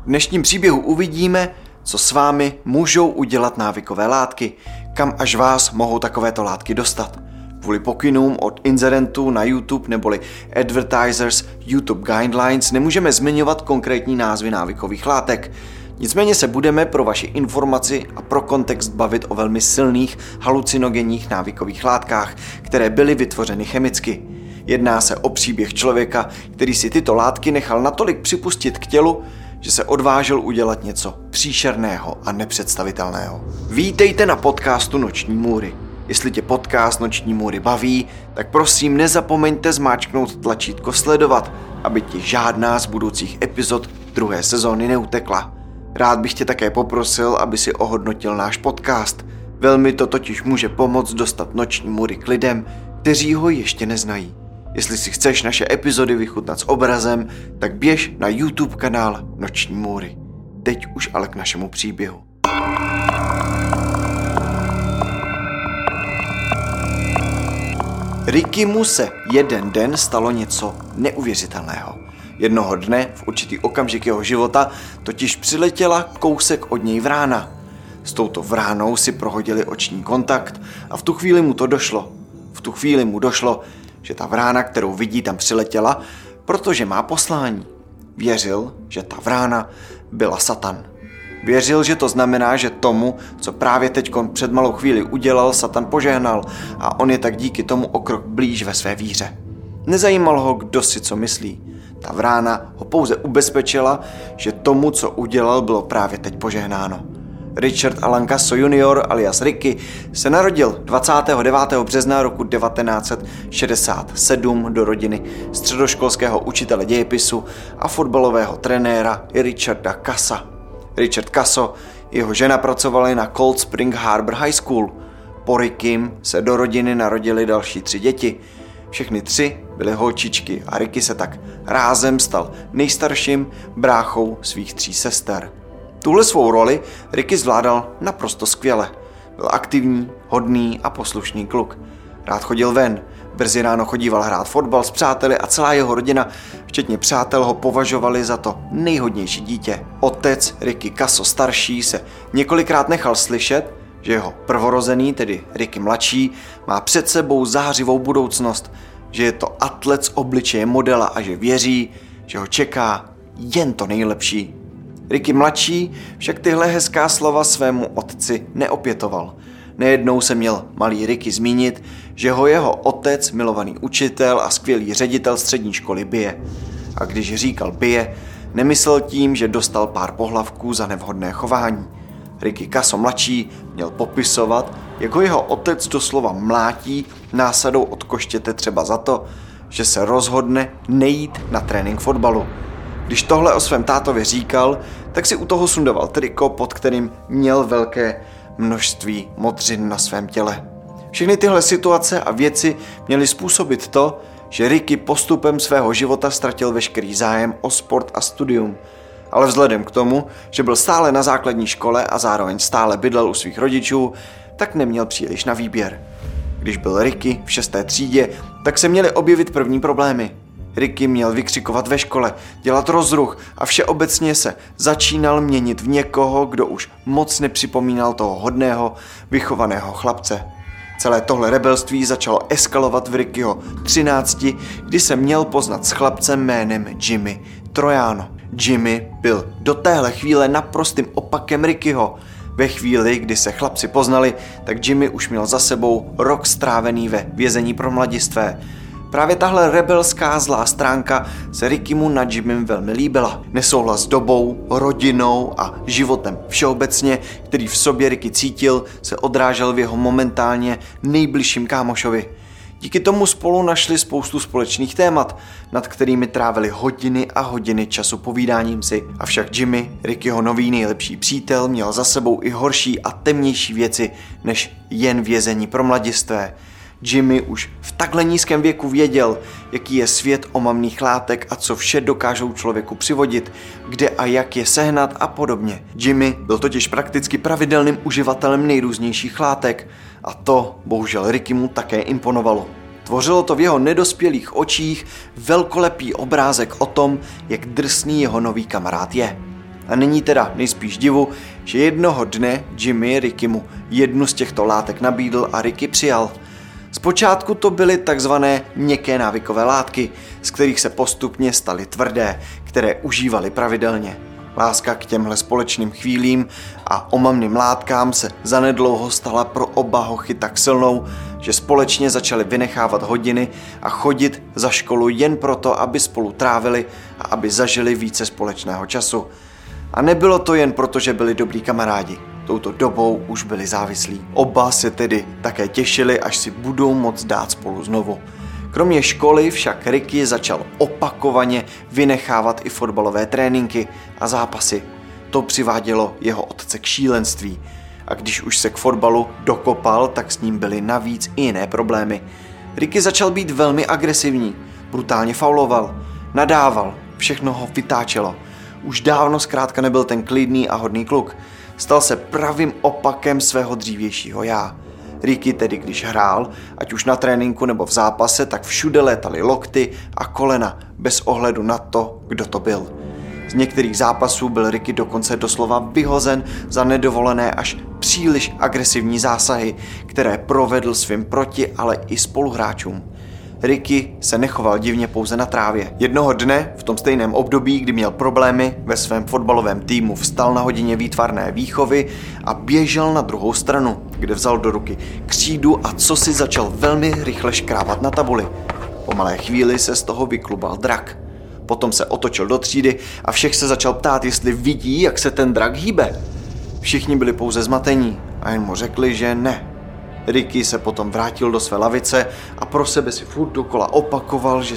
V dnešním příběhu uvidíme, co s vámi můžou udělat návykové látky, kam až vás mohou takovéto látky dostat. Kvůli pokynům od inzerentů na YouTube neboli Advertisers YouTube Guidelines nemůžeme zmiňovat konkrétní názvy návykových látek. Nicméně se budeme pro vaši informaci a pro kontext bavit o velmi silných halucinogenních návykových látkách, které byly vytvořeny chemicky. Jedná se o příběh člověka, který si tyto látky nechal natolik připustit k tělu, že se odvážil udělat něco příšerného a nepředstavitelného. Vítejte na podcastu Noční můry. Jestli tě podcast Noční můry baví, tak prosím nezapomeňte zmáčknout tlačítko sledovat, aby ti žádná z budoucích epizod druhé sezóny neutekla. Rád bych tě také poprosil, aby si ohodnotil náš podcast. Velmi to totiž může pomoct dostat Noční můry k lidem, kteří ho ještě neznají. Jestli si chceš naše epizody vychutnat s obrazem, tak běž na YouTube kanál Noční můry. Teď už ale k našemu příběhu. Rickymu se jeden den stalo něco neuvěřitelného. Jednoho dne, v určitý okamžik jeho života, totiž přiletěla kousek od něj vrána. S touto vránou si prohodili oční kontakt a v tu chvíli mu došlo, že ta vrána, kterou vidí, tam přiletěla, protože má poslání. Věřil, že ta vrána byla Satan. Věřil, že to znamená, že tomu, co právě teďkon před malou chvíli udělal, Satan požehnal a on je tak díky tomu o krok blíž ve své víře. Nezajímalo ho, kdo si co myslí. Ta vrána ho pouze ubezpečila, že tomu, co udělal, bylo právě teď požehnáno. Richard Alan Casso Jr. alias Ricky se narodil 29. března roku 1967 do rodiny středoškolského učitele dějepisu a fotbalového trenéra Richarda Cassa. Richard Casso, jeho žena pracovali na Cold Spring Harbor High School. Po Rickym se do rodiny narodili další 3 děti. Všechny 3 byly holčičky a Ricky se tak rázem stal nejstarším bráchou svých 3 sester. Tuhle svou roli Ricky zvládal naprosto skvěle. Byl aktivní, hodný a poslušný kluk. Rád chodil ven, brzy ráno chodíval hrát fotbal s přáteli a celá jeho rodina, včetně přátel, ho považovali za to nejhodnější dítě. Otec Ricky Casso starší se několikrát nechal slyšet, že jeho prvorozený, tedy Ricky mladší, má před sebou zářivou budoucnost, že je to atlet s obličejem modela a že věří, že ho čeká jen to nejlepší. Ricky mladší však tyhle hezká slova svému otci neopětoval. Nejednou se měl malý Ricky zmínit, že ho jeho otec, milovaný učitel a skvělý ředitel střední školy bije. A když říkal bije, nemyslel tím, že dostal pár pohlavků za nevhodné chování. Ricky Casso mladší měl popisovat, jak ho jeho otec doslova mlátí násadou od koštěte třeba za to, že se rozhodne nejít na trénink fotbalu. Když tohle o svém tátovi říkal, tak si u toho sundoval triko, pod kterým měl velké množství modřin na svém těle. Všechny tyhle situace a věci měly způsobit to, že Ricky postupem svého života ztratil veškerý zájem o sport a studium. Ale vzhledem k tomu, že byl stále na základní škole a zároveň stále bydlel u svých rodičů, tak neměl příliš na výběr. Když byl Ricky v 6. třídě, tak se měly objevit první problémy. Ricky měl vykřikovat ve škole, dělat rozruch a všeobecně se začínal měnit v někoho, kdo už moc nepřipomínal toho hodného, vychovaného chlapce. Celé tohle rebelství začalo eskalovat v Rickyho 13, kdy se měl poznat s chlapcem jménem Jimmy Troiano. Jimmy byl do téhle chvíle naprostým opakem Rickyho. Ve chvíli, kdy se chlapci poznali, tak Jimmy už měl za sebou rok strávený ve vězení pro mladistvé. Právě tahle rebelská zlá stránka se Rickymu na Jimmym velmi líbila. Nesouhlas s dobou, rodinou a životem všeobecně, který v sobě Ricky cítil, se odrážel v jeho momentálně nejbližším kámošovi. Díky tomu spolu našli spoustu společných témat, nad kterými trávili hodiny a hodiny času povídáním si. Avšak Jimmy, Rickyho nový nejlepší přítel, měl za sebou i horší a temnější věci než jen vězení pro mladistvé. Jimmy už v takhle nízkém věku věděl, jaký je svět omamných látek a co vše dokážou člověku přivodit, kde a jak je sehnat a podobně. Jimmy byl totiž prakticky pravidelným uživatelem nejrůznějších látek a to bohužel Rickymu také imponovalo. Tvořilo to v jeho nedospělých očích velkolepý obrázek o tom, jak drsný jeho nový kamarád je. A není teda nejspíš divu, že jednoho dne Jimmy Rickymu jednu z těchto látek nabídl a Ricky přijal. Zpočátku to byly takzvané měkké návykové látky, z kterých se postupně staly tvrdé, které užívali pravidelně. Láska k těmhle společným chvílím a omamným látkám se zanedlouho stala pro oba hochy tak silnou, že společně začali vynechávat hodiny a chodit za školu jen proto, aby spolu trávili a aby zažili více společného času. A nebylo to jen proto, že byli dobrý kamarádi. Touto dobou už byli závislí. Oba se tedy také těšili, až si budou moct dát spolu znovu. Kromě školy však Ricky začal opakovaně vynechávat i fotbalové tréninky a zápasy. To přivádělo jeho otce k šílenství. A když už se k fotbalu dokopal, tak s ním byly navíc i jiné problémy. Ricky začal být velmi agresivní, brutálně fauloval, nadával, všechno ho vytáčelo. Už dávno zkrátka nebyl ten klidný a hodný kluk. Stal se pravým opakem svého dřívějšího já. Ricky tedy, když hrál, ať už na tréninku nebo v zápase, tak všude létaly lokty a kolena, bez ohledu na to, kdo to byl. Z některých zápasů byl Ricky dokonce doslova vyhozen za nedovolené až příliš agresivní zásahy, které provedl svým proti, ale i spoluhráčům. Ricky se nechoval divně pouze na trávě. Jednoho dne, v tom stejném období, kdy měl problémy, ve svém fotbalovém týmu vstal na hodině výtvarné výchovy a běžel na druhou stranu, kde vzal do ruky křídu a cosi začal velmi rychle škrábat na tabuli. Po malé chvíli se z toho vyklubal drak. Potom se otočil do třídy a všech se začal ptát, jestli vidí, jak se ten drak hýbe. Všichni byli pouze zmatení a jen mu řekli, že ne. Ricky se potom vrátil do své lavice a pro sebe si furt dokola opakoval, že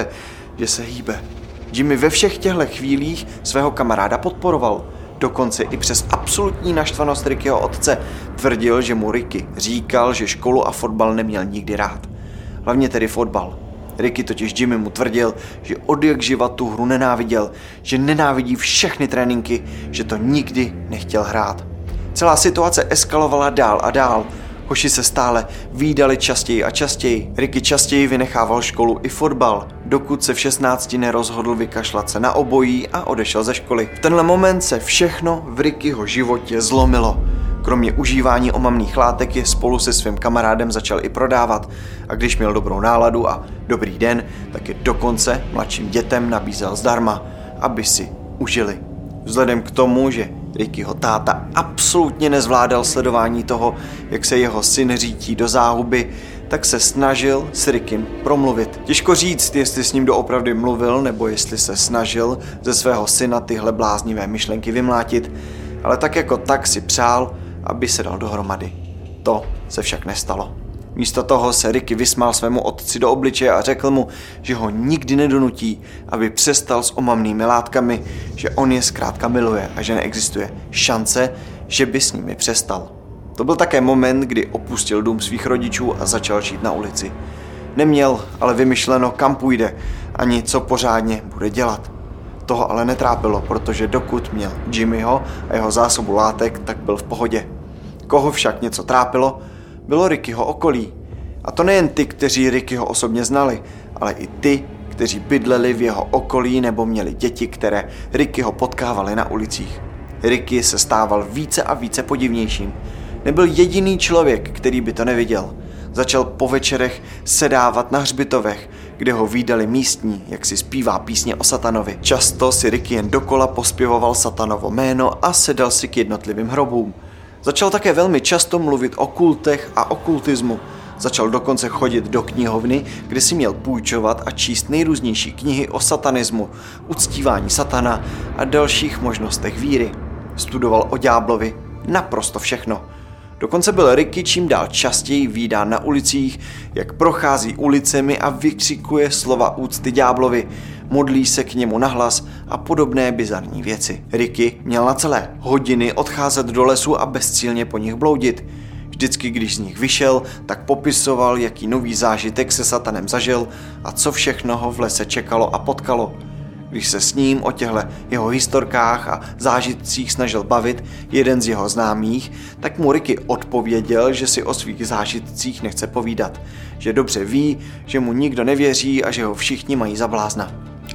se hýbe. Jimmy ve všech těchto chvílích svého kamaráda podporoval. Dokonce i přes absolutní naštvanost Rickyho otce tvrdil, že mu Ricky říkal, že školu a fotbal neměl nikdy rád. Hlavně tedy fotbal. Ricky totiž Jimmy mu tvrdil, že odjakživa tu hru nenáviděl, že nenávidí všechny tréninky, že to nikdy nechtěl hrát. Celá situace eskalovala dál a dál. Hoši se stále vídali častěji a častěji. Ricky častěji vynechával školu i fotbal, dokud se v 16 nerozhodl vykašlat se na obojí a odešel ze školy. V tenhle moment se všechno v Rickyho životě zlomilo. Kromě užívání omamných látek je spolu se svým kamarádem začal i prodávat a když měl dobrou náladu a dobrý den, tak je dokonce mladším dětem nabízel zdarma, aby si užili. Vzhledem k tomu, že Rickyho táta absolutně nezvládal sledování toho, jak se jeho syn řítí do záhuby, tak se snažil s Rickym promluvit. Těžko říct, jestli s ním doopravdy mluvil, nebo jestli se snažil ze svého syna tyhle bláznivé myšlenky vymlátit, ale tak jako tak si přál, aby se dal dohromady. To se však nestalo. Místo toho se Ricky vysmál svému otci do obličeje a řekl mu, že ho nikdy nedonutí, aby přestal s omamnými látkami, že on je zkrátka miluje a že neexistuje šance, že by s nimi přestal. To byl také moment, kdy opustil dům svých rodičů a začal žít na ulici. Neměl ale vymyšleno, kam půjde, ani co pořádně bude dělat. Toho ale netrápilo, protože dokud měl Jimmyho a jeho zásobu látek, tak byl v pohodě. Koho však něco trápilo, bylo Rickyho okolí. A to nejen ty, kteří Rickyho osobně znali, ale i ty, kteří bydleli v jeho okolí nebo měli děti, které Rickyho potkávali na ulicích. Ricky se stával více a více podivnějším. Nebyl jediný člověk, který by to neviděl. Začal po večerech sedávat na hřbitovech, kde ho vídali místní, jak si zpívá písně o satanovi. Často si Ricky jen dokola pospěvoval satanovo jméno a sedal si k jednotlivým hrobům. Začal také velmi často mluvit o kultech a okultismu. Začal dokonce chodit do knihovny, kde si měl půjčovat a číst nejrůznější knihy o satanismu, uctívání satana a dalších možnostech víry. Studoval o ďáblovi naprosto všechno. Dokonce byl Ricky čím dál častěji vídán na ulicích, jak prochází ulicemi a vykřikuje slova úcty ďáblovi, modlí se k němu nahlas a podobné bizarní věci. Ricky měl na celé hodiny odcházet do lesu a bezcílně po nich bloudit. Vždycky, když z nich vyšel, tak popisoval, jaký nový zážitek se satanem zažil a co všechno ho v lese čekalo a potkalo. Když se s ním o těchto jeho historkách a zážitcích snažil bavit jeden z jeho známých, tak mu Ricky odpověděl, že si o svých zážitcích nechce povídat, že dobře ví, že mu nikdo nevěří a že ho všichni mají za blázna.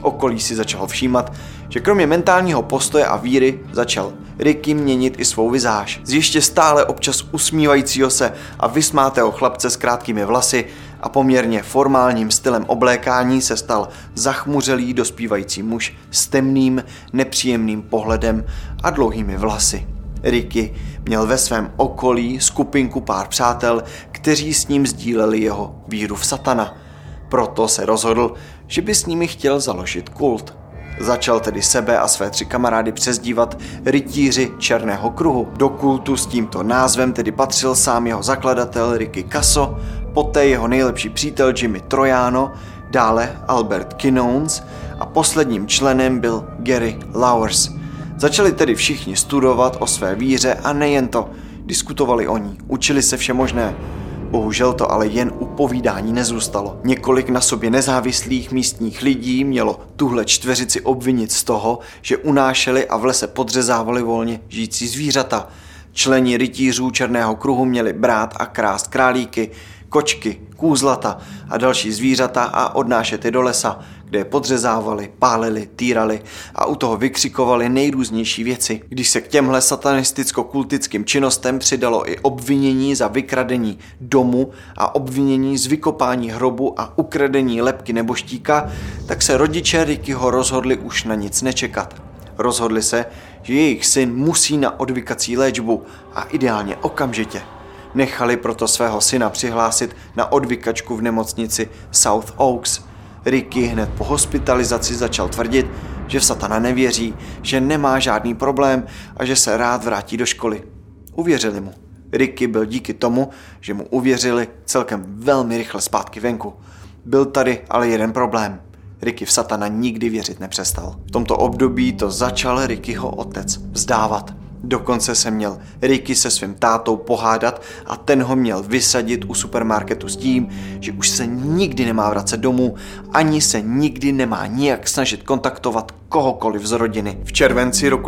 Okolí si začalo všímat, že kromě mentálního postoje a víry začal Ricky měnit i svou vizáž. Z ještě stále občas usmívajícího se a vysmátého chlapce s krátkými vlasy a poměrně formálním stylem oblékání se stal zachmuřelý dospívající muž s temným, nepříjemným pohledem a dlouhými vlasy. Ricky měl ve svém okolí skupinku pár přátel, kteří s ním sdíleli jeho víru v satana. Proto se rozhodl, že by s nimi chtěl založit kult. Začal tedy sebe a své 3 kamarády přezdívat rytíři Černého kruhu. Do kultu s tímto názvem tedy patřil sám jeho zakladatel Ricky Kasso, poté jeho nejlepší přítel Jimmy Troiano, dále Albert Kinones a posledním členem byl Gary Lauwers. Začali tedy všichni studovat o své víře a nejen to, diskutovali o ní, učili se vše možné. Bohužel to ale jen u povídání nezůstalo. Několik na sobě nezávislých místních lidí mělo tuhle čtveřici obvinit z toho, že unášeli a v lese podřezávali volně žijící zvířata. Členi rytířů Černého kruhu měli brát a krást králíky, kočky, kůzlata a další zvířata a odnášet je do lesa, kde je podřezávali, pálili, týrali a u toho vykřikovali nejrůznější věci. Když se k těmhle satanisticko-kultickým činnostem přidalo i obvinění za vykradení domu a obvinění z vykopání hrobu a ukradení lebky neboštíka, tak se rodiče Rickyho rozhodli už na nic nečekat. Rozhodli se, že jejich syn musí na odvykací léčbu a ideálně okamžitě. Nechali proto svého syna přihlásit na odvykačku v nemocnici South Oaks. Ricky hned po hospitalizaci začal tvrdit, že v satana nevěří, že nemá žádný problém a že se rád vrátí do školy. Uvěřili mu. Ricky byl díky tomu, že mu uvěřili, celkem velmi rychle zpátky venku. Byl tady ale jeden problém. Ricky v satana nikdy věřit nepřestal. V tomto období to začal Rickyho otec vzdávat. Dokonce se měl Ricky se svým tátou pohádat a ten ho měl vysadit u supermarketu s tím, že už se nikdy nemá vracet domů, ani se nikdy nemá nijak snažit kontaktovat kohokoliv z rodiny. V červenci roku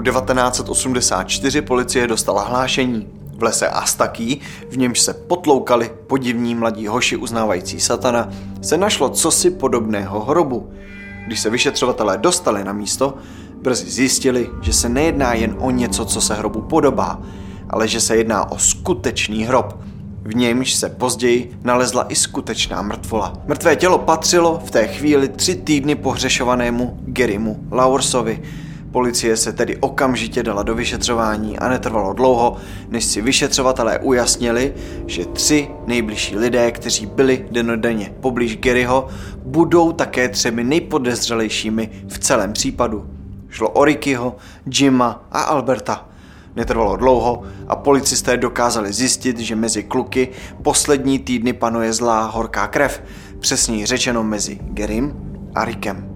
1984 policie dostala hlášení. V lese Astaký, v němž se potloukali podivní mladí hoši uznávající satana, se našlo cosi podobného hrobu. Když se vyšetřovatelé dostali na místo, brzy zjistili, že se nejedná jen o něco, co se hrobu podobá, ale že se jedná o skutečný hrob. V němž se později nalezla i skutečná mrtvola. Mrtvé tělo patřilo v té chvíli 3 týdny pohřešovanému Garymu Lauwersovi. Policie se tedy okamžitě dala do vyšetřování a netrvalo dlouho, než si vyšetřovatelé ujasnili, že 3 nejbližší lidé, kteří byli dennodenně poblíž Garyho, budou také 3 nejpodezřelejšími v celém případu. Šlo o Rickyho, Jima a Alberta. Netrvalo dlouho a policisté dokázali zjistit, že mezi kluky poslední týdny panuje zlá horká krev, přesněji řečeno mezi Garym a Rickem.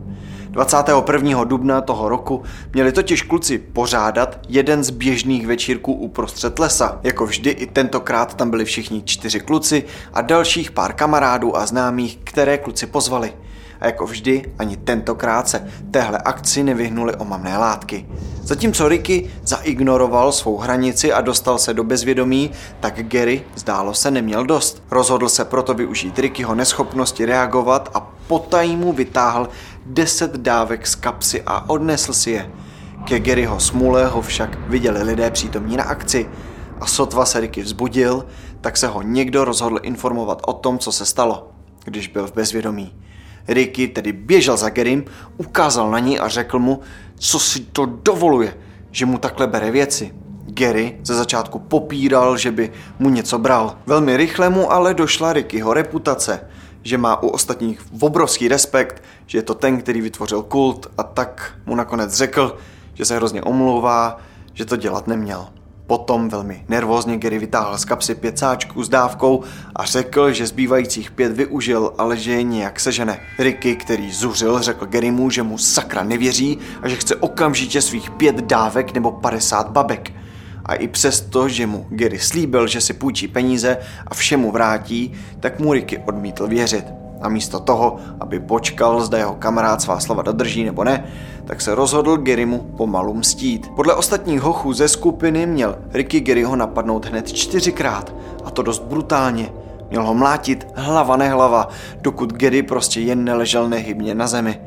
21. dubna toho roku měli totiž kluci pořádat jeden z běžných večírků uprostřed lesa. Jako vždy i tentokrát tam byli všichni 4 kluci a dalších pár kamarádů a známých, které kluci pozvali. A jako vždy ani tentokrát se téhle akci nevyhnuly omamné látky. Zatímco Ricky zaignoroval svou hranici a dostal se do bezvědomí, tak Gary, zdálo se, neměl dost. Rozhodl se proto využít Rickyho neschopnosti reagovat a potají mu vytáhl 10 dávek z kapsy a odnesl si je. Ke Garyho smůle ho však viděli lidé přítomní na akci a sotva se Ricky vzbudil, tak se ho někdo rozhodl informovat o tom, co se stalo, když byl v bezvědomí. Ricky tedy běžel za Garym, ukázal na ní a řekl mu, co si to dovoluje, že mu takhle bere věci. Gary ze začátku popíral, že by mu něco bral. Velmi rychle mu ale došla Rickyho reputace, že má u ostatních obrovský respekt, že je to ten, který vytvořil kult, a tak mu nakonec řekl, že se hrozně omlouvá, že to dělat neměl. Potom velmi nervózně Gary vytáhl z kapsy 5 sáčků s dávkou a řekl, že zbývajících 5 využil, ale že je nějak sežene. Ricky, který zuřil, řekl Garymu, že mu sakra nevěří a že chce okamžitě svých 5 dávek nebo 50 babek. A i přesto, že mu Gary slíbil, že si půjčí peníze a všemu vrátí, tak mu Ricky odmítl věřit. A místo toho, aby počkal, zda jeho kamarád svá slova dodrží nebo ne, tak se rozhodl Garymu pomalu mstít. Podle ostatních hochů ze skupiny měl Ricky Garyho napadnout hned 4krát, a to dost brutálně. Měl ho mlátit hlava nehlava, dokud Gary prostě jen neležel nehybně na zemi.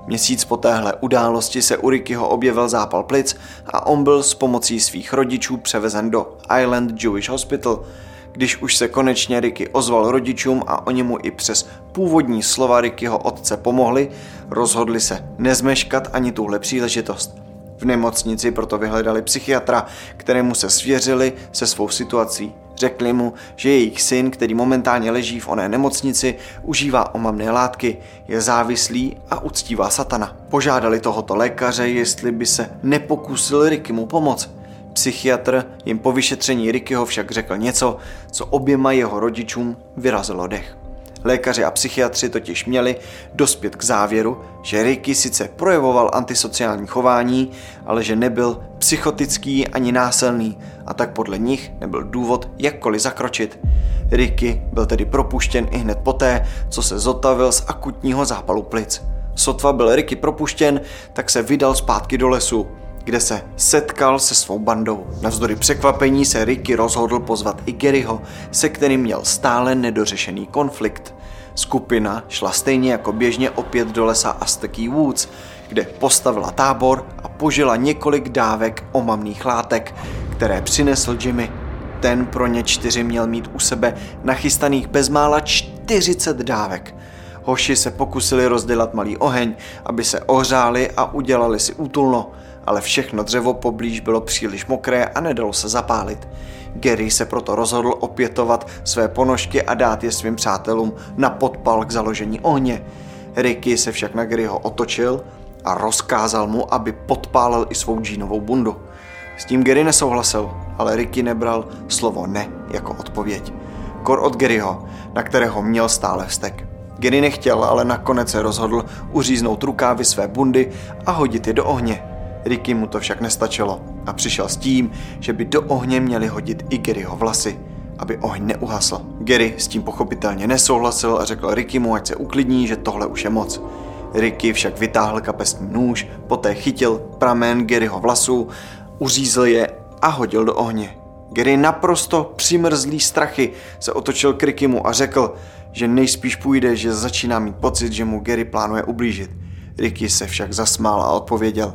Měsíc po téhle události se u Rickyho objevil zápal plic a on byl s pomocí svých rodičů převezen do Island Jewish Hospital. Když už se konečně Ricky ozval rodičům a oni mu i přes původní slova Rickyho otce pomohli, rozhodli se nezmeškat ani tuhle příležitost. V nemocnici proto vyhledali psychiatra, kterému se svěřili se svou situací. Řekli mu, že jejich syn, který momentálně leží v oné nemocnici, užívá omamné látky, je závislý a uctívá satana. Požádali tohoto lékaře, jestli by se nepokusil Rickymu pomoct. Psychiatr jim po vyšetření Rickyho však řekl něco, co oběma jeho rodičům vyrazilo dech. Lékaři a psychiatři totiž měli dospět k závěru, že Ricky sice projevoval antisociální chování, ale že nebyl psychotický ani násilný a tak podle nich nebyl důvod jakkoliv zakročit. Ricky byl tedy propuštěn ihned poté, co se zotavil z akutního zápalu plic. Sotva byl Ricky propuštěn, tak se vydal zpátky do lesu, kde se setkal se svou bandou. Navzdory překvapení se Ricky rozhodl pozvat i Garyho, se kterým měl stále nedořešený konflikt. Skupina šla stejně jako běžně opět do lesa Azteký Woods, kde postavila tábor a požila několik dávek omamných látek, které přinesl Jimmy. Ten pro ně 4 měl mít u sebe nachystaných bezmála 40 dávek. Hoši se pokusili rozdělat malý oheň, aby se ohřáli a udělali si útulno, ale všechno dřevo poblíž bylo příliš mokré a nedalo se zapálit. Gary se proto rozhodl opětovat své ponožky a dát je svým přátelům na podpal k založení ohně. Ricky se však na Garyho otočil a rozkázal mu, aby podpálil i svou džínovou bundu. S tím Gary nesouhlasil, ale Ricky nebral slovo ne jako odpověď. Kor od Garyho, na kterého měl stále vztek. Gary nechtěl, ale nakonec se rozhodl uříznout rukávy své bundy a hodit je do ohně. Ricky mu to však nestačilo a přišel s tím, že by do ohně měli hodit i Garyho vlasy, aby oheň neuhasl. Gary s tím pochopitelně nesouhlasil a řekl Rickymu, ať se uklidní, že tohle už je moc. Ricky však vytáhl kapesní nůž, poté chytil pramen Garyho vlasů, uřízl je a hodil do ohně. Gary naprosto přimrzlý strachy se otočil k Rickymu a řekl, že nejspíš půjde, že začíná mít pocit, že mu Gary plánuje ublížit. Ricky se však zasmál a odpověděl: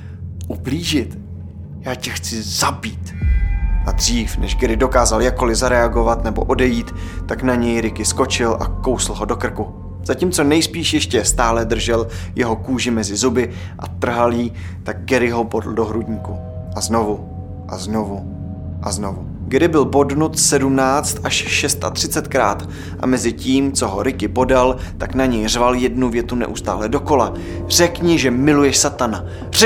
Ublížit? Já tě chci zabít. A dřív, než Gary dokázal jakkoliv zareagovat nebo odejít, tak na něj Ricky skočil a kousl ho do krku. Zatímco nejspíš ještě stále držel jeho kůži mezi zuby a trhal jí, tak Gary ho bodl do hrudníku. A znovu, a znovu, a znovu. Gary byl bodnut 17 až 36krát a mezi tím, co ho Ricky bodal, tak na něj řval jednu větu neustále dokola. Řekni, že miluješ satana.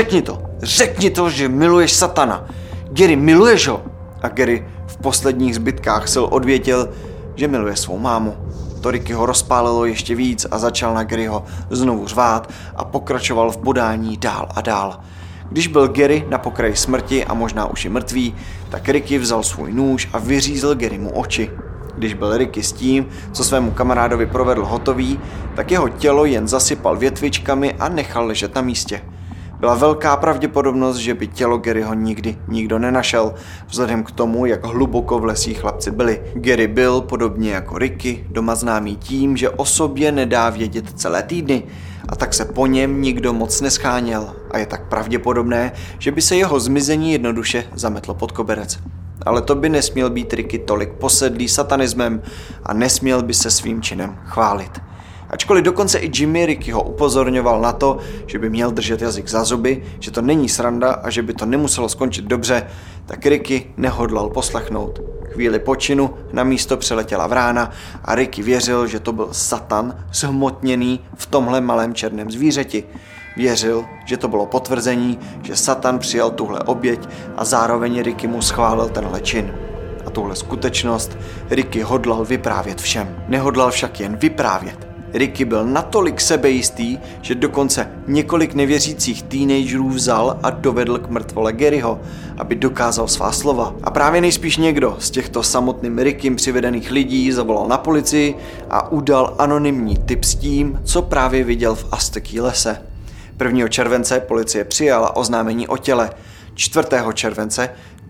Řekni to, že miluješ satana. Gary, miluješ ho? A Gary v posledních zbytkách sil odvětil, že miluje svou mámu. To Ricky ho rozpálilo ještě víc a začal na Garyho znovu řvát a pokračoval v bodání dál a dál. Když byl Gary na pokraji smrti a možná už i mrtvý, tak Ricky vzal svůj nůž a vyřízl Garymu oči. Když byl Ricky s tím, co svému kamarádovi provedl, hotový, tak jeho tělo jen zasypal větvičkami a nechal ležet na místě. Byla velká pravděpodobnost, že by tělo Garyho nikdy nikdo nenašel, vzhledem k tomu, jak hluboko v lesích chlapci byli. Gary byl, podobně jako Ricky, doma známý tím, že o sobě nedá vědět celé týdny, a tak se po něm nikdo moc nescháněl a je tak pravděpodobné, že by se jeho zmizení jednoduše zametlo pod koberec. Ale to by nesměl být Ricky tolik posedlý satanismem a nesměl by se svým činem chválit. Ačkoliv dokonce i Jimmy Rickyho upozorňoval na to, že by měl držet jazyk za zuby, že to není sranda a že by to nemuselo skončit dobře, tak Ricky nehodlal poslechnout. Chvíli po činu na místo přeletěla vrána a Ricky věřil, že to byl Satan zhmotněný v tomhle malém černém zvířeti. Věřil, že to bylo potvrzení, že Satan přijal tuhle oběť a zároveň Ricky mu schválil tenhle čin. A tuhle skutečnost Ricky hodlal vyprávět všem. Nehodlal však jen vyprávět. Ricky byl natolik sebejistý, že dokonce několik nevěřících teenagerů vzal a dovedl k mrtvole Garyho, aby dokázal svá slova. A právě nejspíš někdo z těchto samotným Rickym přivedených lidí zavolal na policii a udal anonymní tip s tím, co právě viděl v Azteký lese. 1. července policie přijala oznámení o těle. 4. července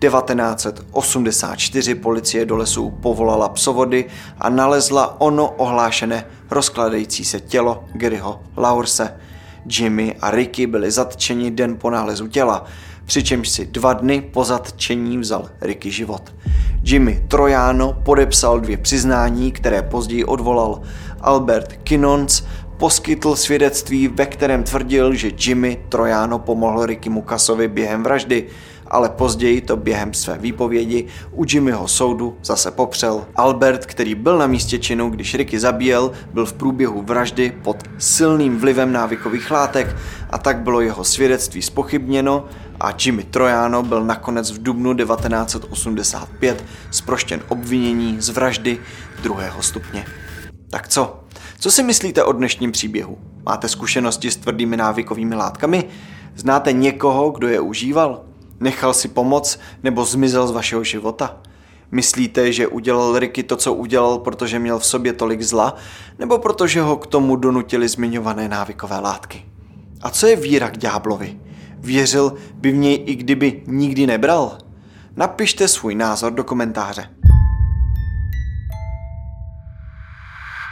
1984 policie do lesů povolala psovody a nalezla ono ohlášené rozkladající se tělo Garyho Laurse. Jimmy a Ricky byli zatčeni den po nálezu těla, přičemž si 2 dny po zatčení vzal Ricky život. Jimmy Troiano podepsal 2 přiznání, které později odvolal. Albert Kinons poskytl svědectví, ve kterém tvrdil, že Jimmy Troiano pomohl Rickymu Cassovi během vraždy, ale později to během své výpovědi u Jimmyho soudu zase popřel. Albert, který byl na místě činu, když Ricky zabíjel, byl v průběhu vraždy pod silným vlivem návykových látek a tak bylo jeho svědectví zpochybněno a Jimmy Troiano byl nakonec v dubnu 1985 zproštěn obvinění z vraždy 2. stupně. Tak co? Co si myslíte o dnešním příběhu? Máte zkušenosti s tvrdými návykovými látkami? Znáte někoho, kdo je užíval? Nechal si pomoct nebo zmizel z vašeho života? Myslíte, že udělal Ricky to, co udělal, protože měl v sobě tolik zla, nebo protože ho k tomu donutili zmiňované návykové látky? A co je víra k ďáblovi? Věřil by v něj, i kdyby nikdy nebral? Napište svůj názor do komentáře.